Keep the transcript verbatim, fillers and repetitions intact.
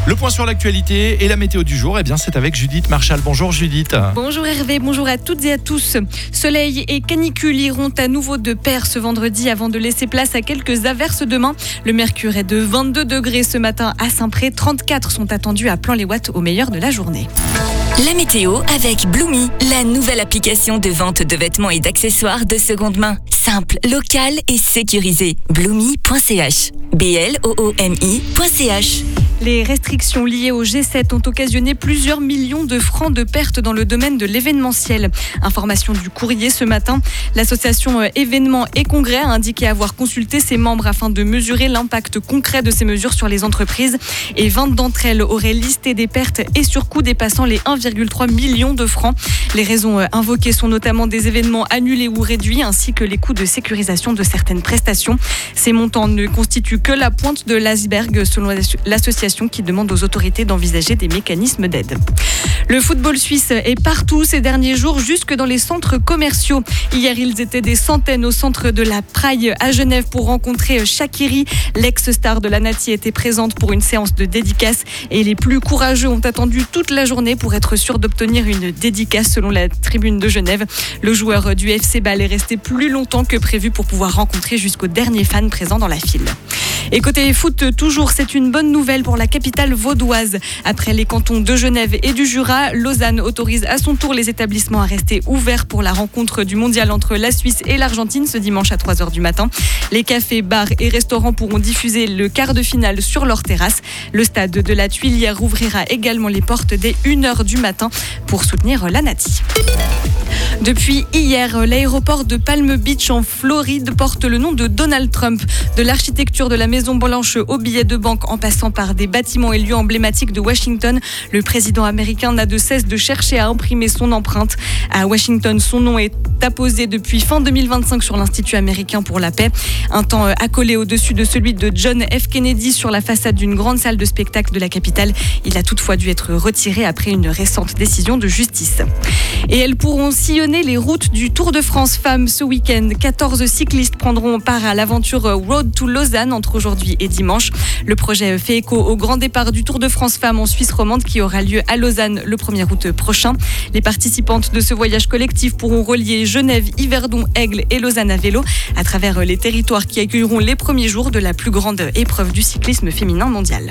Le point sur l'actualité et la météo du jour, eh bien, c'est avec Judith Marchal. Bonjour Judith. Bonjour Hervé, bonjour à toutes et à tous. Soleil et canicule iront à nouveau de pair ce vendredi avant de laisser place à quelques averses demain. Le mercure est de vingt-deux degrés ce matin à Saint-Pré. trente-quatre sont attendus à Plan-les-Ouates au meilleur de la journée. La météo avec Bloomy, la nouvelle application de vente de vêtements et d'accessoires de seconde main. Simple, locale et sécurisée. bloomy point c h. B L O O M I point C H. Les restrictions liées au G sept ont occasionné plusieurs millions de francs de pertes dans le domaine de l'événementiel. Information du Courrier ce matin. L'association Événements et Congrès a indiqué avoir consulté ses membres afin de mesurer l'impact concret de ces mesures sur les entreprises. Et vingt d'entre elles auraient listé des pertes et surcoûts dépassant les un virgule trois million de francs. Les raisons invoquées sont notamment des événements annulés ou réduits ainsi que les coûts de sécurisation de certaines prestations. Ces montants ne constituent que la pointe de l'iceberg selon l'association qui demande aux autorités d'envisager des mécanismes d'aide. Le football suisse est partout ces derniers jours, jusque dans les centres commerciaux. Hier, ils étaient des centaines au centre de la Praille à Genève pour rencontrer Shaqiri. L'ex-star de la Nati était présente pour une séance de dédicace et les plus courageux ont attendu toute la journée pour être sûrs d'obtenir une dédicace selon la tribune de Genève. Le joueur du F C Bâle est resté plus longtemps que prévu pour pouvoir rencontrer jusqu'aux derniers fans présents dans la file. Et côté foot, toujours, c'est une bonne nouvelle pour la capitale vaudoise. Après les cantons de Genève et du Jura, Lausanne autorise à son tour les établissements à rester ouverts pour la rencontre du mondial entre la Suisse et l'Argentine ce dimanche à trois heures du matin. Les cafés, bars et restaurants pourront diffuser le quart de finale sur leur terrasse. Le stade de la Tuilière ouvrira également les portes dès une heure du matin pour soutenir la Nati. Depuis hier, l'aéroport de Palm Beach en Floride porte le nom de Donald Trump. De l'architecture de la Maison Blanche aux billets de banque en passant par des bâtiments et lieux emblématiques de Washington, le président américain n'a de cesse de chercher à imprimer son empreinte. À Washington, son nom est apposé depuis fin deux mille vingt-cinq sur l'Institut américain pour la paix. Un temps accolé au-dessus de celui de John F. Kennedy sur la façade d'une grande salle de spectacle de la capitale. Il a toutefois dû être retiré après une récente décision de justice. Et elles pourront sillonner les routes du Tour de France Femmes ce week-end. quatorze cyclistes prendront part à l'aventure Road to Lausanne entre aujourd'hui et dimanche. Le projet fait écho au grand départ du Tour de France Femmes en Suisse romande qui aura lieu à Lausanne le premier août prochain. Les participantes de ce voyage collectif pourront relier Genève, Yverdon, Aigle et Lausanne à vélo à travers les territoires qui accueilleront les premiers jours de la plus grande épreuve du cyclisme féminin mondial.